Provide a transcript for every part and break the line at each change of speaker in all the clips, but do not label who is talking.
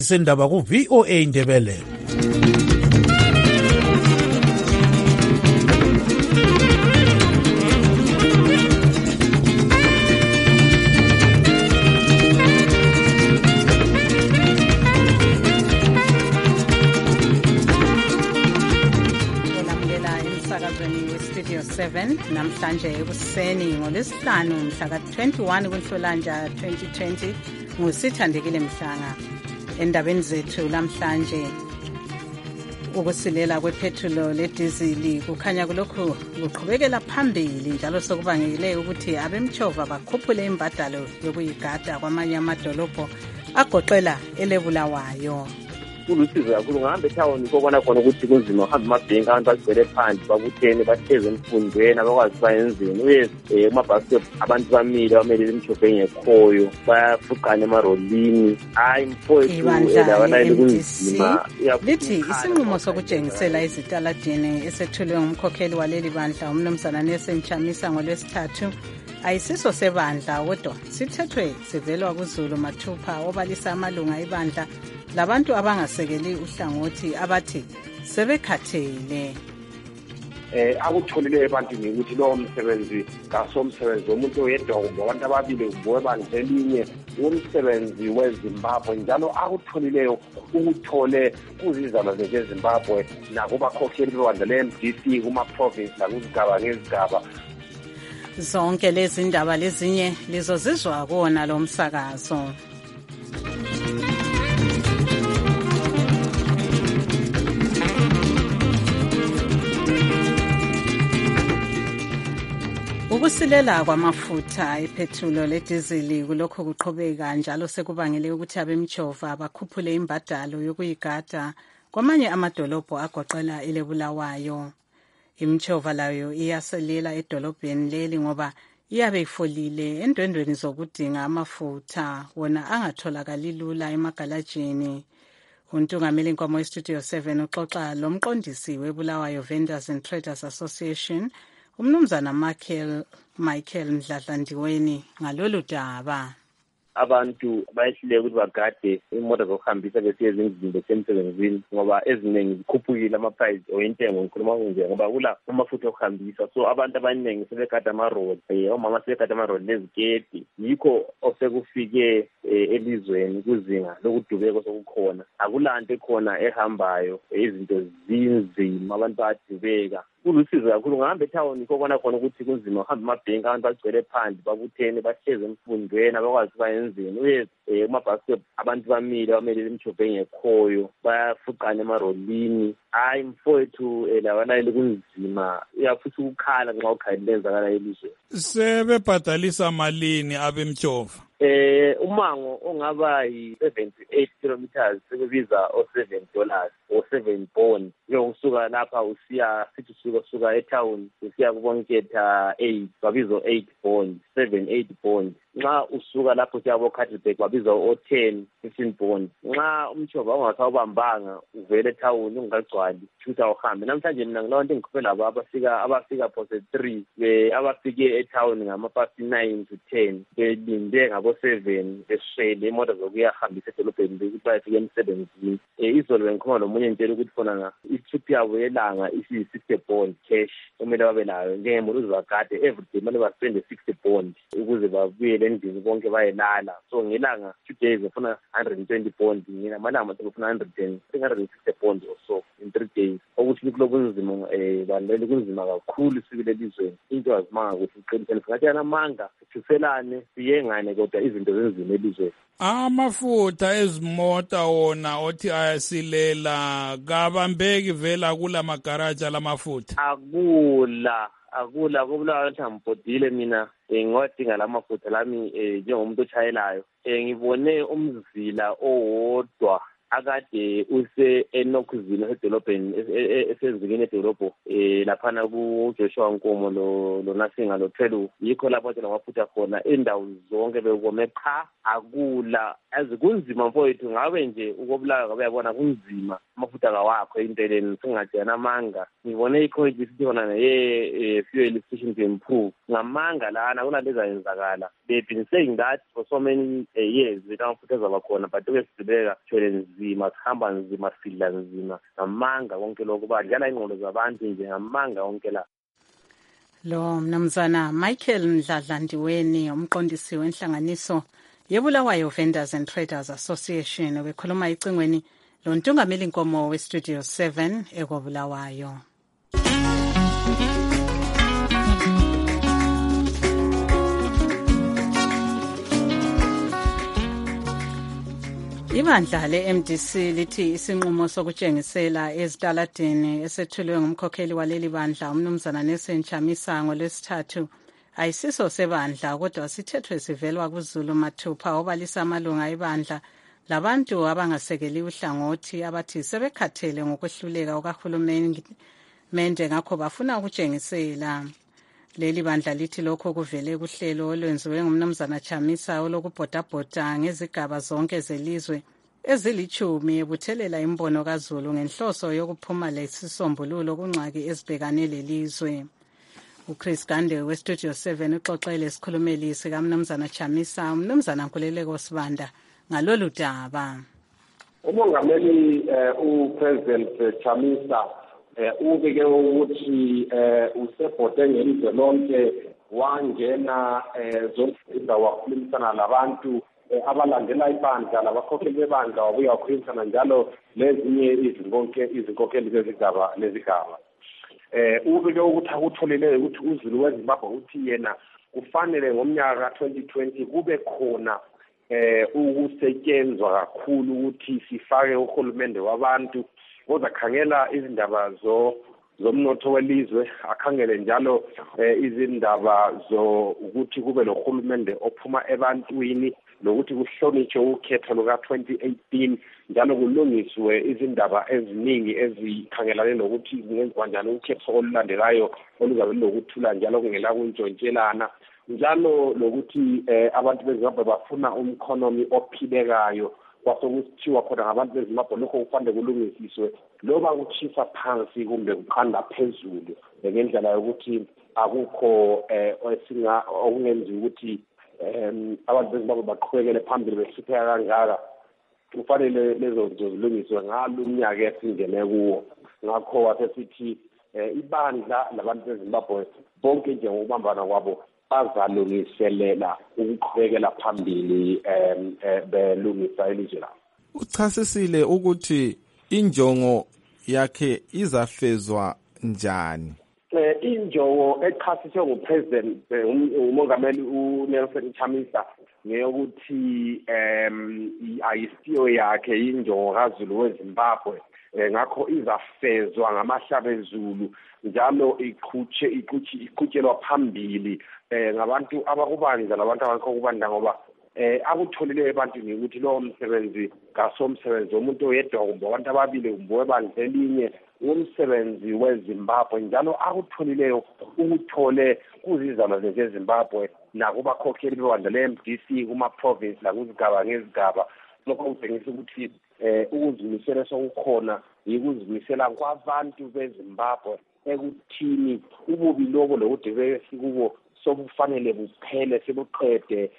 Sendaba ku VOA Indebele.
Studio 7 namhlanje ekuseni ngolwesihlanu mhla ka-21 kuNhlolanja 2020 ngusithandekile Mhlanga. Endabeni zethu namhlanje, ukusilela kwephethulo ledizili kukhanya kulokhu kuqhubekela phambili njalo sokubangele ukuthi abemtshova bakhuphule imbadalo yokuyigada kwamanye amadolobho agoqela eleBulawayo.
Kulusizo kakhulu ngahamba ethawuni kokona khona ukuthi kunzima uhamba amabhenki abantu bagcwele phandle babuthene bahleze emfundweni abakwazi bayenzeni uye kumabhasi abantu bamile bamele imtshova engekhoyo bayafuqana emarolini hayi mfowethu labanayile kunzima
lithi isinqumo sokutshengisela izitaladini esethulwe ngumkhokheli waleli bandla umnumzana Nelson Chamisa ngolwesithathu ayisiso sebandla kodwa sithethwe sivelwa kuZulu Mathupha obalisa amalunga ebandla labantu abangasekeli uhlangothi abathi sebekhathele.
Akutholile ebantwini ukuthi lowo msebenzi kasomsebenzi womuntu oyedwa kumbe abantu ababili kumbe ebandla elinye umsebenzi weZimbabwe njalo akutholileyo ukuthole kuzizalo zeZimbabwe nakubakhokheli bebandla le-MDC kuma-province nakuzigaba ngezigaba.
Zonke lezi ndaba lezinye lizozizwa kuwona lo msakazo. Ukusilela kwamafutha ephethulo ledizili kulokho kuqhubeka njalo sekubangele ukuthi abemtshova bakhuphule imbadalo yokuyigada kwamanye amadolobho agoqela eleBulawayo. Imtshova layo iyaselela edolobheni leli ngoba iyabe ifolile endwendweni zokudinga amafutha wona angatholakali lula emagalajini. Untungameli nkomo weStudio 7 uxoxa lomqondisi weBulawayo Vendors and Traders Association umnumzana Michael Mdladlandiweni ngalolu daba.
Abantu bayehluleka ukuthi bagade imoto zokuhambisa besiye ezindlini besemsebenzini ngoba eziningi zikhuphukile ama-price oyentengo ngikhuluma nje ngoba kula amafutha okuhambisa so abantu abaningi sebegada amaroli omama sebegada amaroli leziketi yikho osekufike elizweni kuzinga lokudubeka sokukhona akulanto ekhona ehambayo izinto zinzima abantu bayadubeka. Kulusizo kakhulu ngahamba ethawuni kokona khona ukuthi kunzima uhamba amabhenki abantu bagcwele phandle babuthene bahleze emfundweni abakwazi bayenzeni uye kumabhasi abantu bamile bamele imtshova engekhoyo bayafuqana emarolini hayi mfowethu labanayile kunzima uyafuthi ukukhala nxa ukhali lenzakala elizweni.
Sebebhadalisa malini abemtshova?
Umango ongaba yi-78 kilometers sebebiza $7 or 7 bond. Usuka lapha sithi usuka etown usiya kuBonketha 8 babiza 8 bond 7-8 bond. Nxa usuka lapho siyabo Catterberg babiza 10-15 bond. Nxa umtshova ungasawubambanga uvele etown ungagcwali shutha uhambe. Namhlanje mina ngilonto engikhuphe labo abafika phose 3 abafike etown ngama-past 9 to 10 belinde ngabo-7 beswele imoto zokuyahambisa edolobheni ukuthi bayafika emsebenzini. Izolo bengikhuluma nomunye ngitshela ukuthi khona i-trip yabo yelanga isi-60 bond cash kumele babe layo njengemoto uzibagade everyday kumele baspende 60 bond ukuze babuyele endlini bonke bayelala. So ngelanga 2 days bafuna 120 bond nginamalanga bafuna 360 bond or so in 3 days. Ukuthi kulokhu kunzima bandele kunzima kakhulu sibile elizweni into azimanga ukuthi uqinisele singathi yanamanga siselane siyengane kodwa izinto zenzima elizweni.
Amafutha ezimota wona othi ayasilela kabambeki vela kula magaraja lamafutha.
Akula kubulawa ukuthi ngibhodile mina ngodinga lamafutha lami njengomuntu ochayelayo ngibone umzila owodwa akade use enokuzini edolobheni esezingeni edolobho laphana kuJoshua Nkomo lo Nasinga lo Thelu yikho lapho lamafutha khona indawo zonke bekome qha akula azikunzima mfowethu ngabe nje ukobulawa ngabe yabona kunzima amafutha kawakho enteleni singajana amanga ngibone i-college sithi khona fuel efficiency improve ngamanga lana kunaleza yenzakala. They've been saying that for so many years amafutha azabakhona but kwesidileka thwele nzima sihamba nzima sidla nzima ngamanga konke lokho badlala ingqondo zabantu nje ngamanga konke la.
Lo mnumzana Michael Ndladlandiweni umqondisi wenhlanganiso yeBulawayo Vendors and Traders Association wekhuluma icingweni lo ntungameli inkomo weStudio 7 eKobulawayo. Ibandla le-MDC lithi isinqumo sokutshengisela ezitaladini esethulwe ngumkhokheli waleli bandla umnumzana Nelson Chamisa ngolwesithathu ayisiso sebandla kodwa sithethwe sivelwa kuZulu mathupha obalisa amalunga ebandla labantu abangasekeli uhlangothi abathi sebekhathele ngokwehluleka okahulumende ngakho bafuna ukutshengisela. Leli bandla lithi lokho kuvele kuhlelo olwenziwe ngumnumzana Chamisa olokubhodabhoda ngezigaba zonke zelizwe ezilithumi ebuthelela imbono kaZulu ngenhloso yokuphuma lesisombululo kungxaki ezibhekane lelizwe. uChris Gande weStudio 7 uxoxele isikhulumeli sikamnumzana Chamisa umnumzana Nkuleleko Sibanda ngalolu daba.
Umongameli uPresident Chamisa ubike ukuthi usebhode ngelizwe lonke wangena zonke indawo wakhulumisana labantu abalandela ibandla labakhokheli bebandla wabuya wakhulumisana njalo lezinye izinkokheli zezigaba lezigaba. Ubike ukuthi akutholile ukuthi uZulu weZimbabwe uthi yena kufanele ngomnyaka 2020 kube khona ukusetshenzwa kakhulu ukuthi sifake uhulumende wabantu ozakhangela izindaba zomnotho welizwe akhangele njalo izindaba ukuthi kube lohulumende ophuma ebantwini nokuthi kuhlonitshwe ukhetho luka-2018 njalo kulungiswe izindaba eziningi ezikhangelane nokuthi kungenziwa njani ukhetho olulandelayo oluzabe lunokuthula njalo kungela kuntshontshelana njalo lokuthi abantu beZimbabwe bafuna umkhonomi ophilekayo kwasokusithiwa khona ngabantu beZimbabwe lokho kufanele kulungisiswe loba kuchisa phansi kumbe kuqanda phezulu ngendlela yokuthi akukho okungenzi ukuthi abantu beZimbabwe baqhubekele phambili behlupheka kangaka kufanele lezo zinto zilungiswe ngalo umnyaka esingene kuwo. Ngakho wasesithi ibandla labantu beZimbabwe bonke nje ngokubambana kwabo bazalungiselela ukuqhubekela phambili belungisa elizwe labo.
Uchasisile ukuthi injongo yakhe izafezwa njani?
Injongo echasiswe nguPresident umongameli uNelson Chamisa ngeyokuthi ayisiyo yakhe injongo kaZulu weZimbabwe ngakho izafezwa ngamahlabezulu njalo iqhutshelwa phambili ngabantu abakubandla labantu abakho kubandla ngoba akutholile ebantwini ukuthi lowo msebenzi kasomsebenzi womuntu oyedwa kumbe abantu ababili kumbe webandla elinye umsebenzi weZimbabwe njalo akutholileyo ukuthole kuzizana zeZimbabwe nakubakhokheli bebandla le-MDC kuma-province nakuzigaba ngezigaba. Lokho kutshengisa ukuthi ukuzimisela sokukhona yikuzimisela kwabantu beZimbabwe ekuthini ububi lobo lokuthi besikubo sokufanele buphele sebuqede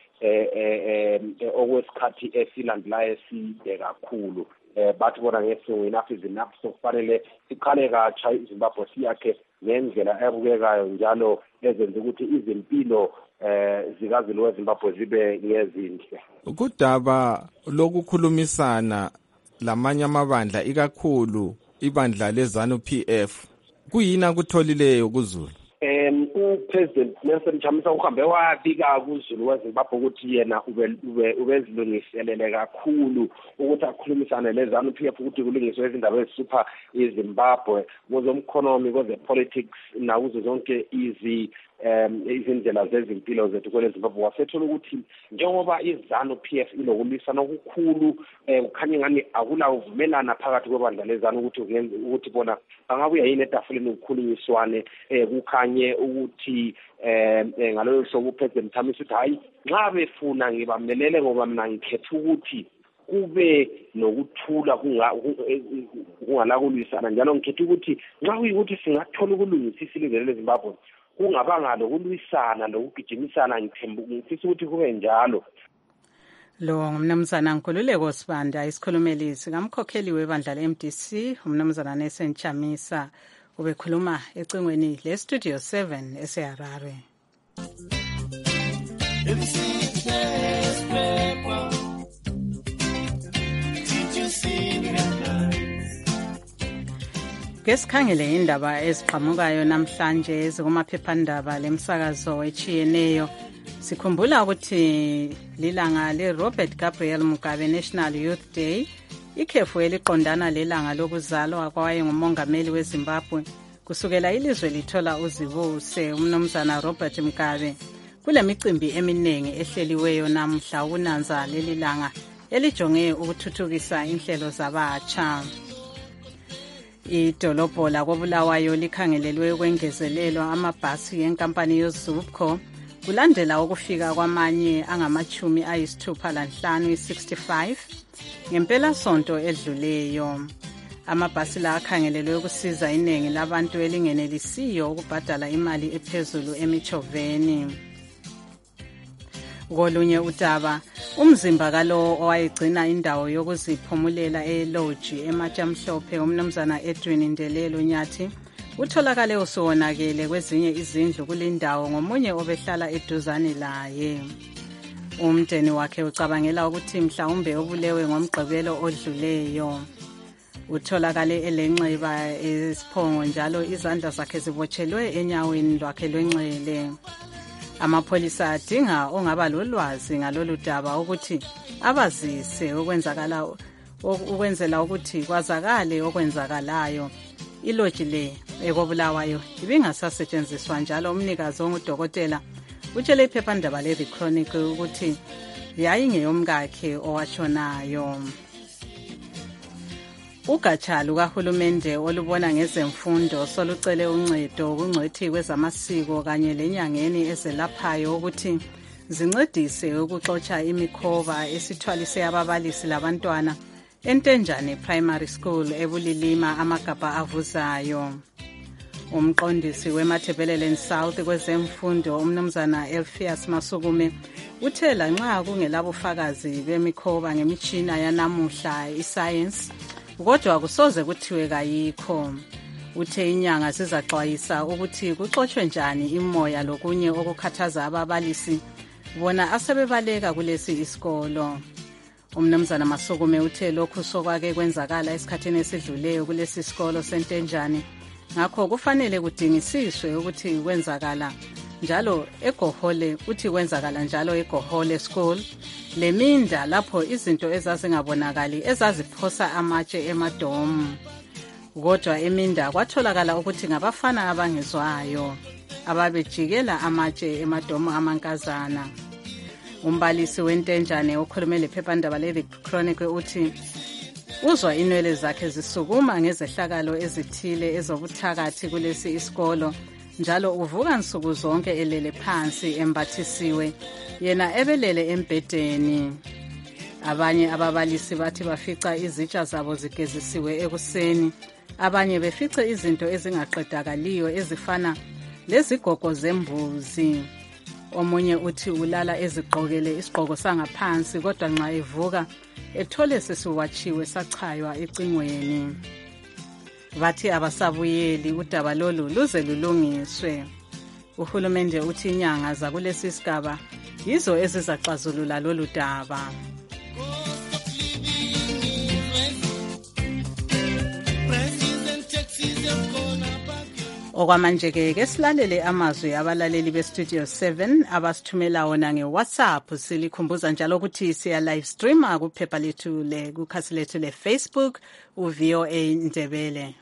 okwesikhathi esilandelayo eside kakhulu. Bathi bona ngesingu enough is enough sokufanele siqale katsha iZimbabwe siyakhe ngendlela ebukekayo njalo ezenza ukuthi izimpilo zikaZulu weZimbabwe zibe ngezinhle.
Kudaba lokukhulumisana lamanye amabandla ikakhulu ibandla leZANU-PF kuyini akutholileyo kuZulu?
uPresident Nelson Chamisa uhambe wabika kuZulu weZimbabwe ukuthi yena ubezilungiselele kakhulu ukuthi akhulumisane leZANU-PF ukuthi kulungiswe izindaba ezisupha iZimbabwe kwezomkhonomi kwezepolitics nakuzo zonke izindlela zezimpilo zethu kweleZimbabwe. Wasethola ukuthi njengoba iZANU-PF ilokulisana okukhulu kukhanya ngani akulavumelana phakathi kwebandla leZANU ukuthi bona bangabuya yini etafuleni ukukhulunyiswane kukhanye ukuthi ngalolu hlobo uPresident Chamisa uthi hayi nxa befuna ngibamelele ngoba mina ngikhetha ukuthi kube nokuthula kungalakulwisana. Njalo ngikhetha ukuthi nxa kuyikuthi singathola ukulungisisa ilizwe leZimbabwe kungabanga lokulwisana lokugijimisana, ngifisa ukuthi kube njalo.
Lo ngumnumzana Nkululeko Sibanda, isikhulumeli sikamkhokheli webandla le-MDC, umnumzana Nelson Chamisa, ubekhuluma ecingweni le-Studio 7 eseHarare. Ngesikhangele indaba eziqhamukayo namhlanje ezikumaphephandaba lemsakazo echiyeneyo, sikhumbula ukuthi lilanga le-Robert Gabriel Mugabe National Youth Day, ikhefu eliqondana lelanga lokuzalwa kwayengumongameli weZimbabwe kusukela ilizwe lithola uzibuse umnumzana Robert Mugabe. Kule micimbi eminingi ehleliweyo namhla ukunanza leli langa elijonge ukuthuthukisa inhlelo zabatsha. Idolobho lakoBulawayo likhangelelwe ukwengezelelwa amabhasi yenkampani yoZUPCO kulandela ukufika kwamanye angama-65 65 ngempela sonto edluleyo. Amabhasi la akhangelelwe ukusiza iningi labantu elingenelisiyo ukubhadala imali ephezulu emichoveni. Kolunye udaba, umzimba kalo owayegcina indawo yokuziphumulela eLodge eMatshamhlophe umnumzana Edwin Ndelelo Nyathi utholakale usonakele kwezinye izindlu kulindawo ngomunye obehlala eduzane laye. Umndeni wakhe ucabangela ukuthi mhlawumbe ubulewe ngomgqibelo odluleyo. Utholakale elenxeba esiphongo njalo izandla zakhe zibotshelwe enyaweni lwakhe lwenxele. Amapholisa adinga ongaba lolwazi ngalolu daba ukuthi abazise ukwenzela ukuthi kwazakale okwenzakalayo. Ilodge le ekoBulawayo ibingasasetshenziswa njalo umnikazi ongudokotela utshele iphephandaba le-The Chronicle ukuthi yayingeyomkakhe owashonayo. Ugatsha lukahulumende olubona ngezemfundo solucele uncedo kungcwethi kwezamasiko kanye lenyangeni ezelaphayo ukuthi zincedise ukuxotsha imikhoba esithwalise ababalisi labantwana eNtenjane Primary School eBulilima amagabha avuzayo. Umqondisi weMatabeleland South kwezemfundo umnumzana Elphias Masukume uthe lanxa kungelabufakazi bemikhoba ngemitshina yanamuhla iscience kodwa kusoze kuthiwe kayikho. Uthe inyanga sizaxwayisa ukuthi kuxotshe njani imoya lokunye okukhathaza ababalisi bona asebebaleka kulesi isikolo. Umnumzana Masukume uthe lokhu sokwake kwenzakala esikhathini esidluleyo kulesi sikolo seNtenjane, ngakho kufanele kudingisiswe ukuthi kwenzakala njalo eGohole, uthi kwenzakala njalo eGohole School leminda lapho izinto ezazingabonakali ezaziphosa amatshe emadomu. Kodwa eminda kwatholakala ukuthi ngabafana abangezwayo ababejikela amatshe emadomu amankazana. Umbalisi weNtenjane okhulume lephephandaba le-The Chronicle uthi uzwa inwele zakhe zisukuma ngezehlakalo ezithile ezobuthakathi kulesi isikolo njalo uvuka nsuku zonke elele phansi embathisiwe yena ebelele embedeni. Abanye ababalisi bathi bafica izitsha zabo zigezisiwe ekuseni, abanye befice izinto ezingaqedakaliyo ezifana lezigogo zembuzi. Omunye uthi ulala ezigqokele isigqoko sangaphansi kodwa nxa evuka ethole sesiwatshiwe sachaywa ecingweni. Bathi abasabuyeli udaba lolu luze lulungiswe. Uhulumende uthi inyanga zakulesi sigaba yizo ezizaxazulula lolu daba. Okwamanje-ke silalele amazwi abalaleli beStudio 7 abasithumela wona ngeWhatsApp. Silikhumbuza njalo ukuthi siya live streama kuphepha lethu kukhasi lethu leFacebook uVOA Ndebele.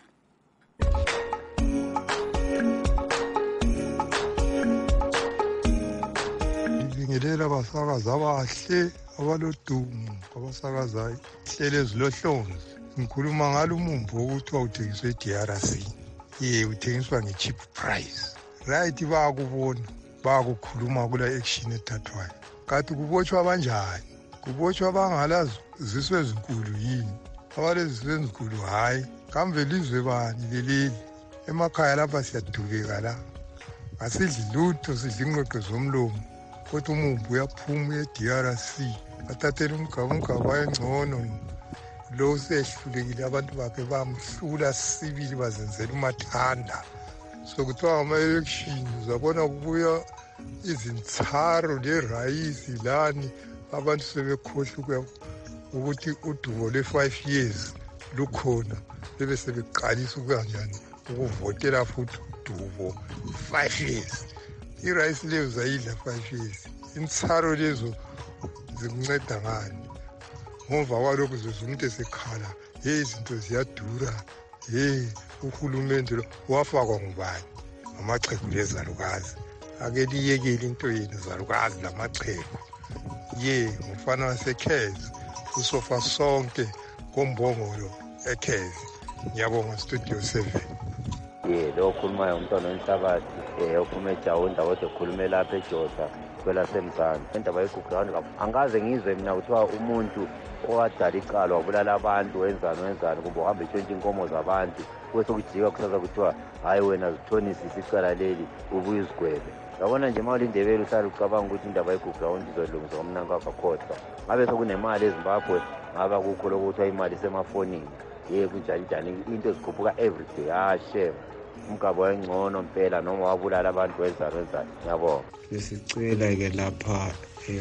Ngibingelela abasakazi abahle abalodumo abasakazayo hlelo ezilohlonzi. Ngikhuluma ngalo umumbu wokuthi uthengiswe eDRC. Uthengiswa nge-cheap price. Right, bayakubona, bayakukhuluma kula action ethathwayo. Kanti kubotshwa kanjani? kubotshwa abangalaziswe ezinkulu yini, abaleziswe ezinkulu hayi. Kambe lizwe bani leleli? Emakhaya lapha siyadubeka la, asidli lutho, sidla ingqoqo zomlomo, kodwa umumbu uyaphuma ye-DRC bathathela umgaba engcono. Lo sehlulekile, abantu bakhe bamhlula sibili bazenzela umathanda. So kuthiwa ngama-election uzabona kubuya izintsaro lerayisi lani, abantu sebekhohlwa ukuthi udubo le-5 years lukhona, bebe sebeqalisa kanjani ukuvotela futhi udubo 5 years. Irayisi leyo zayidla 5 years, intsaro lezo zikunceda ngani? Ngemva kwalokhu zoze umuntu esekhala, izinto ziyadura, uhulumende lo wafakwa ngubani? Amaxhegu lezalukazi. Ake liyekele into yenu zalukazi lamaxhegu. Ngumfana waseKhezi, usofa sonke kombongolo eKhezi. Ngiyabonga Studio 7.
Lo okhulumayo umntwana wenhlabathi ophuma eJawunda kodwa ekhulume lapha eJosa kwelasemzansi. Indaba yeGugrawundi angaze ngizwe mina kuthiwa umuntu owadala icala wabulala abantu wenzani kumbe uhambe etshontsha inkomo zabantu kwesokujika kusasa kuthiwa hayi wena zithonisise icala leli ubuye uzigwebe. Yabona nje mawuli Ndebele uhlala ucabanga ukuthi indaba yeGugrawundi izolungiswa ngomnanka wakakhohlwa. Ngabe sekunemali eZimbabwe, ngaba kukho lokuthiwa imali isemafonini. Kunjani into zikhuphuka everyday. Shame umgaba wengcono mpela noma wabulala abantu wenzani. Ngiyabonga.
Sisicela-ke lapha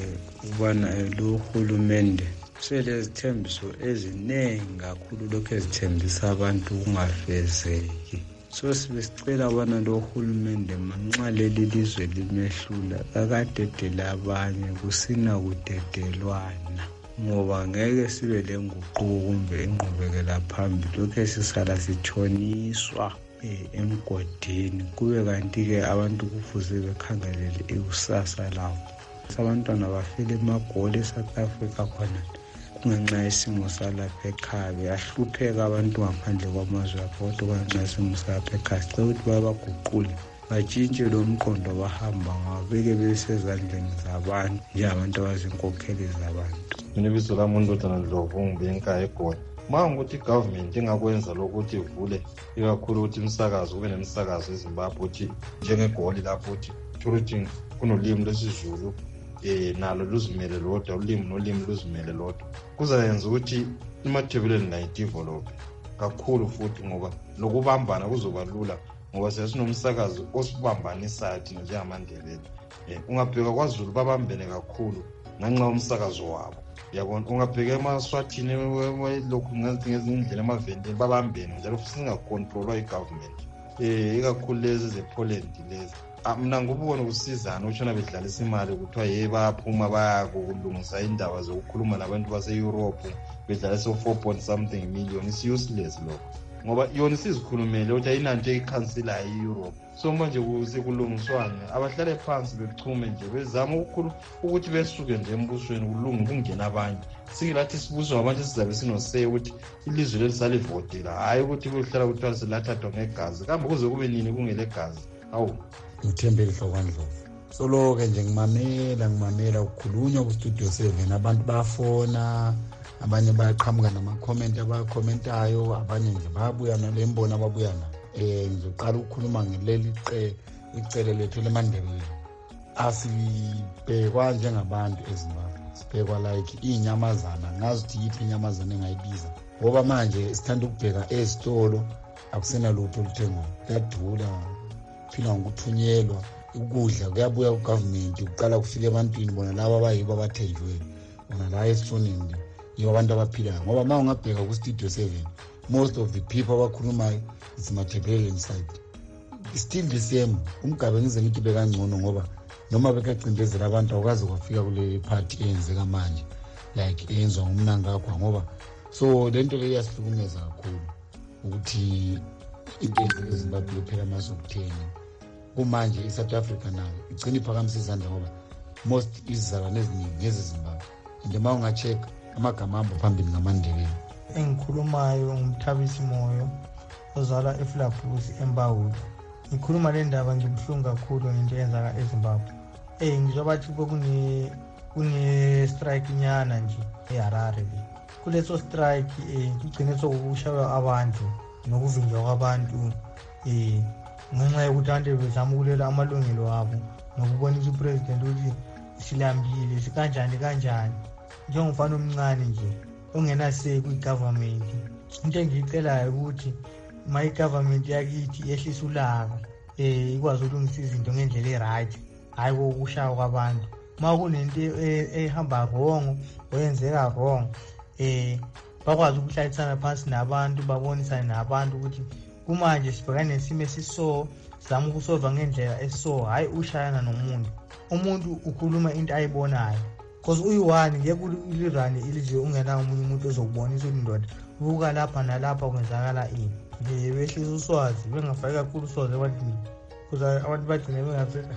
ukubana lo hulumende selezithembiso eziningi kakhulu, lokhu ezithembisa abantu kungafezeki. So sibesicela ubana lo hulumende manxa leli lizwe limehlula akadedele abanye, kusina kudedelwana, ngoba ngeke sibe lenguquko kumbe inqubekela phambili lokhu esisala sithoniswa emgodini. Kube kanti-ke abantu kufuze bekhangelele ikusasa labo. Abantwana bafile emagoli eSouth Africa khona kungenxa yesimo salapha ekhaya, beyahlupheka abantu ngaphandle kwamazwe akho, kodwa kungenxa yesimo salapha ekhaya. Sicela ukuthi babaguqule, batshintshe lo mqondo bahamba ngawo, beke besezandleni zabantu njengabantu abazinkokheli zabantu.
Mina ibizo lami uNdodana Ndlovu, ngibenka eGoli. Mangukuthi igovernment ingakwenza lokuthi ivule ikakhulu ukuthi umsakazo kube nemisakazo eZimbabwe ukuthi njengeGoli lapho ukuthi kunolimi lwesiZulu nalo luzimele lodwa, ulimi nolimi luzimele lodwa, kuzayenza ukuthi imathebeleni la idevelop kakhulu futhi, ngoba lokubambana kuzoba lula, ngoba sesinomsakazo osibambanisayo thina njengamaNdebele. Ungabheka kwaZulu babambene kakhulu ngenxa yomsakazo wabo. Yabona, ungabheka emaswathini lokhu ngezinye indlela emavendeni babambene njalo futhi singakontrolwa igovernment. Ikakhulu lezi zePoland lezi. Mina ngubona ukusizana utshona bedlalisa imali kuthiwa bayaphuma bayakulungisa indaba zokukhuluma nabantu base-Europe bedlalisa 4.something million. It's useless lokho, ngoba yona isizikhulumele ukuthi ayinanto eyikhanselayo i-Europe. So manje kulungiswane, abahlale phansi bechume nje bezama ukuthi besuke nje embusweni kulunge kungena abanye. Singilathi sibuzwa abantu sizabe sinoseye ukuthi ilizwe lelisalivodela, hayi ukuthi kuhlala kuthiwa silathathwa ngegazi. Kambe kuze kube nini kungelegazi? Awu
uThembele Hlokandlovu. Solo-ke nje ngimamela ukukhulunywa kuStudio 7, abantu bafona, abanye bayaqhamuka nama-comment abakhomentayo, abanye nje bayabuya nale mbono ababuya nayo. Ngizoqala ukukhuluma ngeleli icele lethu lemaNdebele. Asibhekwa njengabantu eZimbabwe, sibhekwa like inyamazana. Ngazi ukuthi yiphi inyamazana engayibiza, ngoba manje sithanda ukubheka ezitolo akusena lutho oluthengwayo, kuyadula, phila ngokuthunyelwa, ukudla kuyabuya kugovernment, kuqala kufika ebantwini bona laba abayibo abathenjweni, bona la esithuneni yibo abantu abaphilayo. Ngoba ma ungabheka kuStudio 7, most of the people abakhulumayo isimathebeleni side still the same. Umgabe ngize ngithi bekangcono, ngoba noma bekacindezela abantu awukazi kwafika kule party eyenzeka manje like eyenzwa ngumnankakho, ngoba so lento le iyasihlukumeza kakhulu ukuthi into eZimbabwe phela masokutheni. Kumanje iSouth Africa nayo igcina iphakamisa izandla, ngoba most izizalwane eziningi ngezeZimbabwe. And ma ungacheka amagama abo phambili ngamaNdebele.
Engikhulumayo ngumthabisi moyo ozalwa eFlabhusi eMbawula. Ngikhuluma le ndaba ngibuhlungu kakhulu ngento eyenzaka eZimbabwe. Ngizwa bathi kune-strike nyana nje eHarare kuleso strike kugcine sokushaywa abantu nokuvinjwa kwabantu ngenxa yokuthi abantu bezama ukulela amalungelo abo nokubonisa upresident ukuthi silambile sikanjani njengomfana omncane nje ongenaseke kwi-government. Into engiyicelayo ukuthi ma i-government yakithi yehlisa ulaka ikwazi ukulungisa izinto ngendlela e-right, hhayi kokushaya kwabantu. Ma kunento ehamba wrong oyenzeka wrong bakwazi ukuhlalisana phansi nabantu babonisane nabantu ukuthi kumanje sibhekane nesimo esiso sizama ukusolva ngendlela esiso, hhayi ushayana nomuntu. Umuntu ukhuluma into ayibonayo because uyi-one ngeke ulirane ilizwe ungena omunye umuntu ozokubonisa ukuthi ndoda buka lapha nalapha kwenzakala ini. Behlisa uswazi bengafaki kakhulu uswazi ebantwini because abantu bagcine bengasela.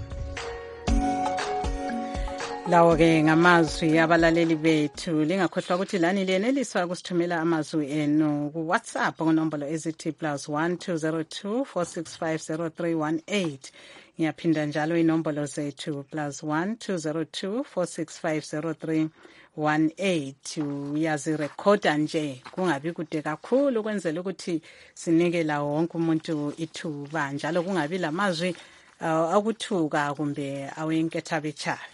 Lawo-ke ngamazwi abalaleli bethu. Lingakhohlwa ukuthi lani liyeneliswa kusithumela amazwi enu ku-WhatsApp ngonombolo ezithi +1 202 465 0318. Ngiyaphinda njalo inombolo zethu +1 202 465 0318. Uyazirekhoda nje kungabi kude kakhulu ukwenzela ukuthi sinike lawo wonke umuntu ithuba, njalo kungabi lamazwi akuthuka kumbe awenkethabetshabe.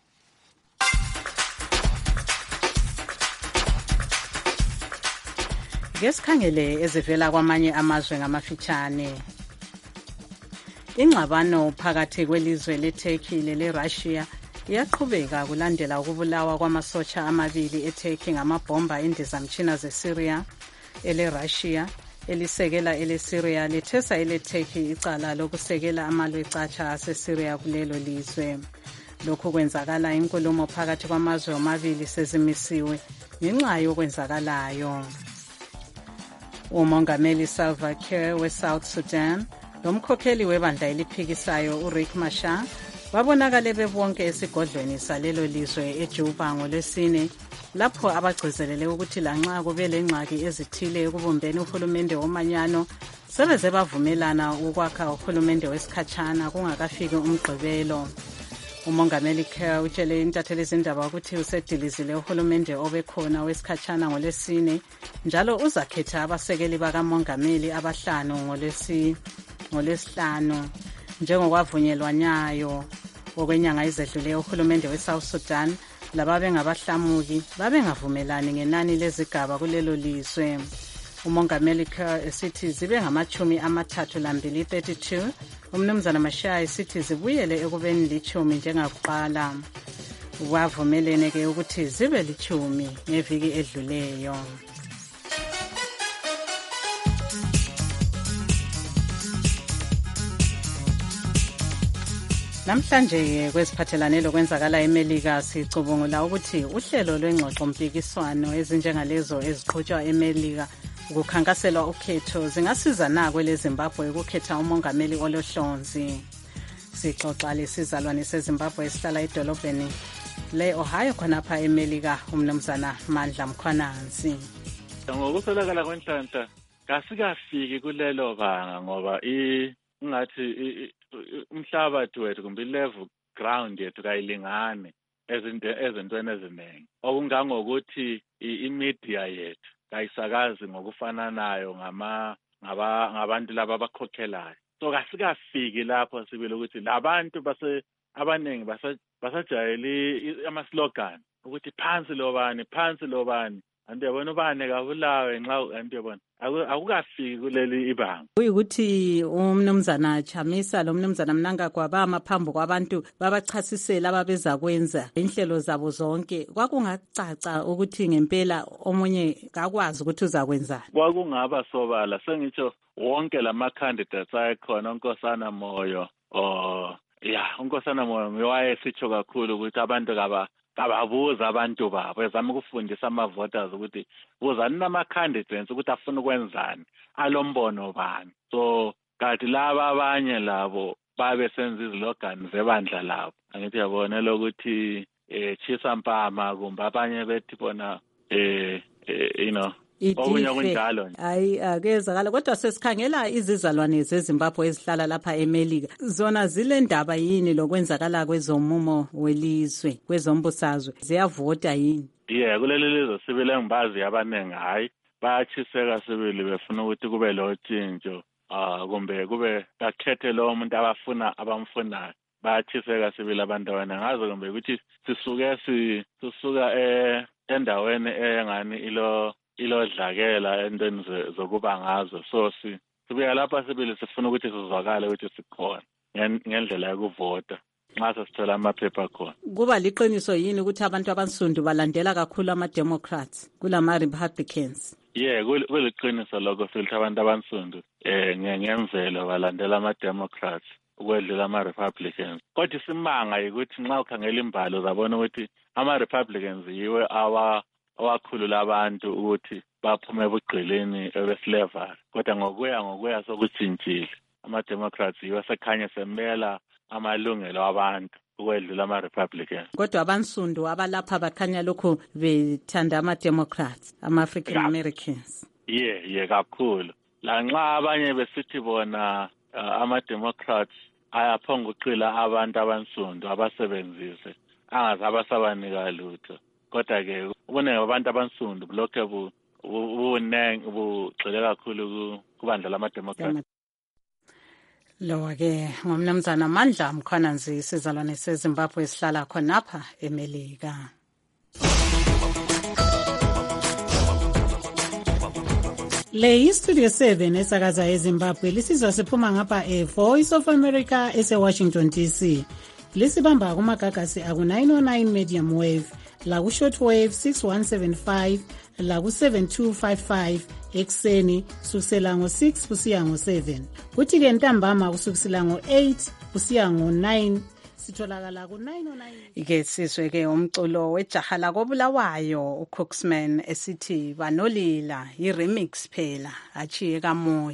Ngesikhangele ezivela kwamanye amazwe ngamafitshane. Ingxabano phakathi kwelizwe leTurkey lele-Russia iyaqhubeka kulandela ukubulawa kwamasotsha amabili eTurkey ngamabhomba endizamtshina zeSyria. Ele-Russia elisekela ele-Syria lethesa ele-Turkey icala lokusekela amalwecatsha aseSyria kulelo lizwe. Lokhu kwenzakala inkulumo phakathi kwamazwe omabili sezimisiwe ngenxa yokwenzakalayo. Umongameli Salva Kiir we-South Sudan lomkhokheli webandla eliphikisayo uRiek Machar babonakale bebonke esigodlweni salelo lizwe eJuba ngoLwesine, lapho abagcizelele ukuthi lanxa kube lengxaki ezithile ekubumbeni uhulumende womanyano sebeze bavumelana ukwakha uhulumende wesikhatshana kungakafiki umgqibelo. Umongameli Kiir utshele intatheli zindaba ukuthi usedilizile uhulumende obekhona wesikhatshana ngoLwesine, njalo uzakhetha abasekeli bakamongameli abahlanu ngolwesihlanu njengokwavunyelwanyayo okwenyanga ezedluleyo. Uhulumende we-South Sudan laba bengabahlamuki babengavumelani ngenani lezigaba kulelo lizwe. Umongameli Kiir esithi zibe ngama-32 32. Umnumzana Machar esithi zibuyele ekubeni 10 njengakuqala. Wavumelene-ke ukuthi zibe 10 ngeviki edluleyo. Namhlanje kwesiphathelane lokwenzakala eMelika sicubungula ukuthi uhlelo lwengxoxo mpikiswano ezinjengalezo eziqhutshwa eMelika ukukhankaselwa ukhetho zingasiza na kweleZimbabwe ukukhetha umongameli olohlonzi. Sixoxa lesizalwane seZimbabwe esihlala edolobheni le-Ohio khonapha eMelika, umnumzana Mandla Mkhwananzi.
Ngokusolakala kwenhlanhla kasikafiki kulelo banga ngoba ngathi umhlabathi wethu kumbe level ground yethu kayilingane ezintweni eziningi, okungangokuthi imedia yethu kayisakazi ngokufananayo ngabantu laba abakhokhelayo. So kasikafiki lapho sibile ukuthi labantu abaningi basajayele ama-slogan ukuthi phansi lobani andiyabona ubani kabulawe nxa andiyabona akukafiki kuleli ibanga.
Kuyikuthi umnumzana Chamisa lo mnumzana Mnangagwa bamaphambi kwabantu babachasisela ababeza kwenza inhlelo zabo zonke, kwakungacaca ukuthi ngempela omunye kakwazi ukuthi uzakwenzani.
Kwakungaba sobala sengitsho wonke lama candidates ayekhona, uNkosana Moyo uNkosana Moyo ngiyayesitsho kakhulu ukuthi abantu kababuza abantu babo ezama ukufundisa ama-voters ukuthi buzani nama-candidates ukuthi afuna ukwenzani alombono bani. So kanti laba abanye labo babesenza izilogani zebandla labo, angithi yabonela ukuthi Chisa Mpama kumbe abanye bethi bona okunye kunjalo nje.
Hayi akezakala kodwa sesikhangela izizalwane zeZimbabwe ezihlala lapha eMelika zona zile ndaba yini lokwenzakala kwezomumo welizwe kwezombusazwe ziyavota yini?
Kuleli lizwe sibile ngibazi abaningi hayi bayachiseka sibili befuna ukuthi kube lo tshintsho kumbe kube bakhethe lo muntu abamfunayo bayachiseka sibili abantu abaningi ngaze kumbe ukuthi sisuka endaweni engani ilodlakela entweni zokuba ngazo so sibuya lapha sibili sifuna ukuthi sizwakale ukuthi sikhona ngendlela yokuvota nxa sesithola amaphepha khona.
Kuba liqiniso yini ukuthi abantu abansundu balandela kakhulu ama-Democrats kulama-Republicans?
Kuliqiniso lokho silithi abantu abansundu ngemvelo balandela ama-Democrats ukwedlula ama-Republicans. Kodwa isimanga yikuthi nxa ukhangela imbalo zabona ukuthi ama-Republicans yiwe awakhulula abantu ukuthi baphume ebugqilini ebeslavery. Kodwa ngokuya sokutshintshile. Ama-Democrats yiwe sekhanya semela amalungelo abantu ukwedlula ama-Republicans.
Kodwa abansundu abalapha bakhanya lokhu bethanda ama-Democrats, ama-African Americans.
Kakhulu. Lanxa abanye besithi bona ama-Democrats ayaphonga uqila abantu abansundu abasebenzise angaze abasabanika lutho. Kodwa-ke ubuningi babantu abansundu bulokhe bugxile kakhulu kubandla lama-Democrats.
Lowa-ke ngumnumzana Mandla Mkhwananzi isizalwane seZimbabwe esihlala khonapha eMelika. Le yiStudio 7 esakaza eZimbabwe lisizwa siphuma ngapha eVoice of America eseWashington DC. Lisibamba kumagagasi aku-909 medium wave laku-shortwave 6175 laku-7255 ekseni kusukisela ngo-6 kusiya ngo-7 kuthi-ke ntambama kusukisela ngo-8 kusiya ngo-9 sitholakala ku-909. Ke sizwe-ke umculo wejaha lakobulawayo uCooksman esithi banolila yi-remix phela achiye kamoya.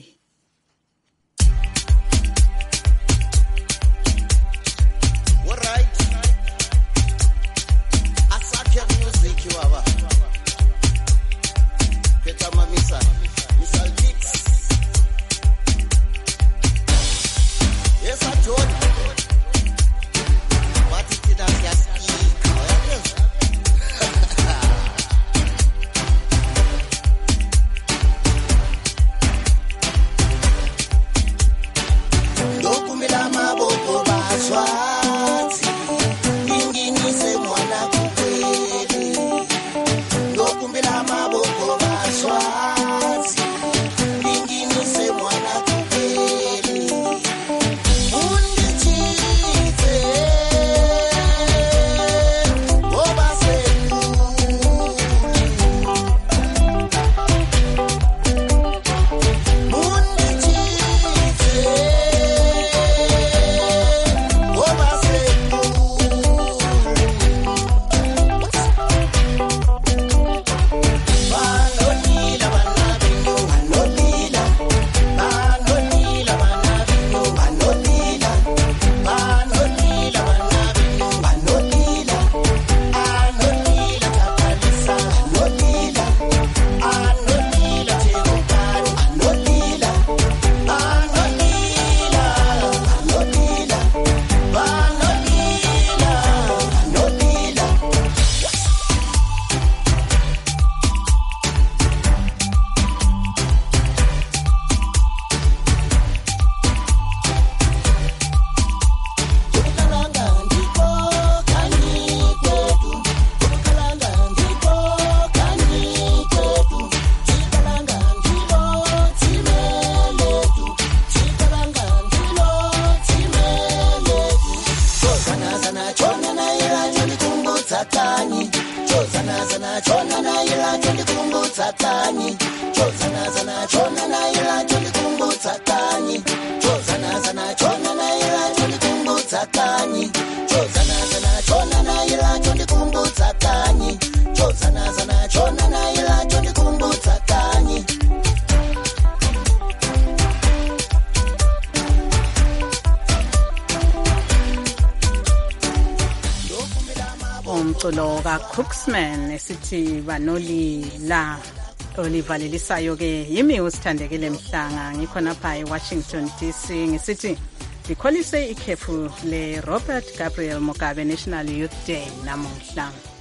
umculo kaCooksman esithi banolila olivalelisayo-ke yimi uSithandekile Mhlanga ngikhonapha eWashington DC ngisithi likholise ikhefu le Robert Gabriel Mugabe National Youth Day namuhla.